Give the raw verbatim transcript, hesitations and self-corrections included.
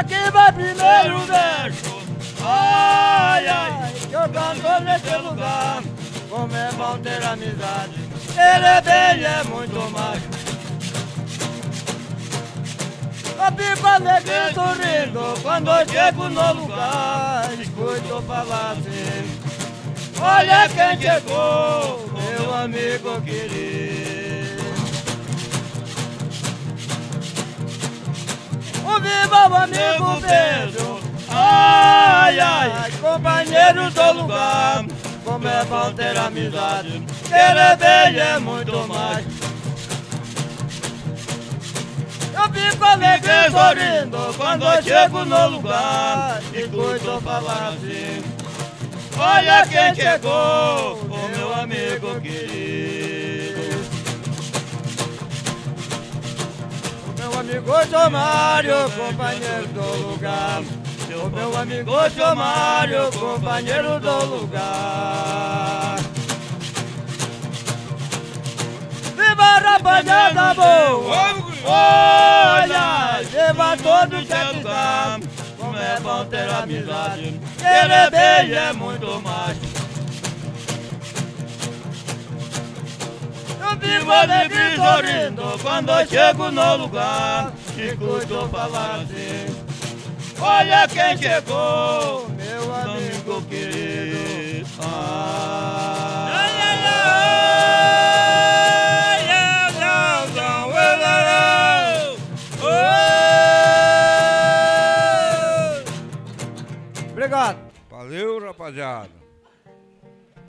aqui vai primeiro verso. Ai, ai, que eu canto nesse lugar. Como é bom ter amizade. Ele é bem, é muito mais. Eu fico alegre sorrindo quando eu chego no lugar. Escuto falar assim: olha quem chegou, meu amigo querido. O viva o amigo Pedro. Ai, ai, companheiro do lugar. Como é bom ter amizade. Querer bem é muito mais. Eu fico alegre sorrindo quando eu chego no lugar. Escuto falar assim: olha quem chegou, o meu amigo querido. O meu amigo João Mário, companheiro do lugar. O meu amigo João Mário, companheiro do lugar. Viva a rapaziada boa! Olha, viva todos que aqui estão. Como é bom ter amizade. Querer bem é muito mais. Eu vivo alegre sorrindo quando eu chego no lugar. Escuto falar assim: olha quem chegou, meu amigo querido. Ah. Obrigado. Valeu, rapaziada.